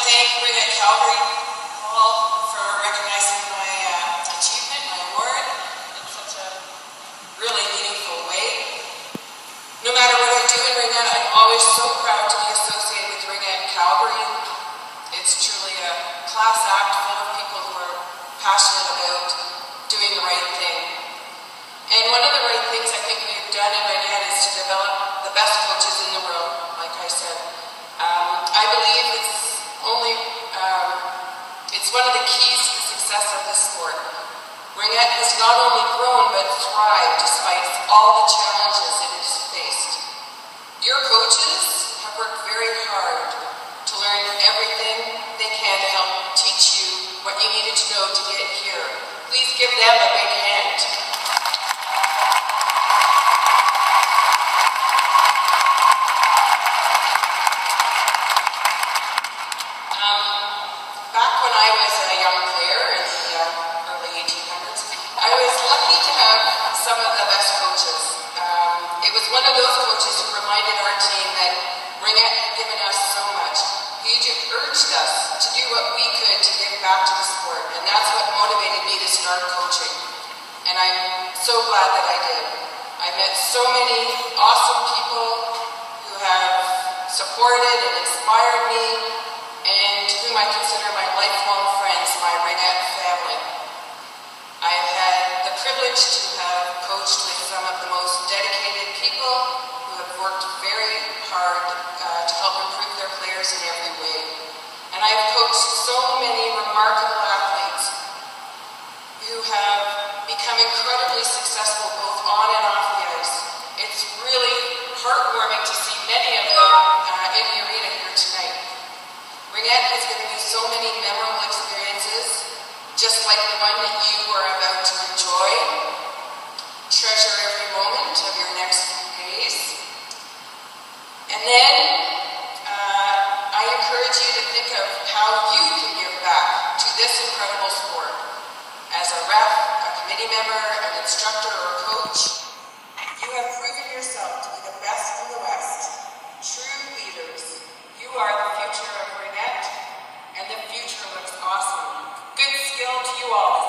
thank Ringette Calgary, Paul, for recognizing my achievement, my award, in such a really meaningful way. No matter what I do in Ringette, I'm always so proud to be associated with Ringette Calgary. It's truly a class act full of people who are passionate about doing the right thing. And one of the right things I think we've done in Ringette is to develop the best coaches in the world, like I said. I believe it's one of the keys to the success of this sport. Ringette has not only grown but thrived despite all the challenges it has faced. Your coaches have worked very hard to learn everything they can to help teach you what you needed to know to get here. Please give them a big hand. Back when I was a young player in the early 1800s, I was lucky to have some of the best coaches. It was one of those coaches who reminded our team that Ringette had given us so much. He urged us to do what we could to give back to the sport, and that's what motivated me to start coaching. And I'm so glad that I did. I met so many awesome people who have supported and inspired me, and whom I consider my lifelong friends, my Ringette family. I've had the privilege to have coached with some of the most dedicated people who have worked very hard to help improve their players in every way. And I've coached so many remarkable athletes who have become incredibly successful both on and off the ice. It's really heartwarming to see many of them in the arena here tonight. Ringette has given you so many memorable experiences, just like the one that you are about to enjoy. Treasure every moment of your next few days. And then, I encourage you to think of how you can give back to this incredible sport. As a ref, a committee member, an instructor, or a coach, you have proven yourself to be the best in the West. True leaders. You are the future of Ringette, and the future looks awesome. Good skill to you all.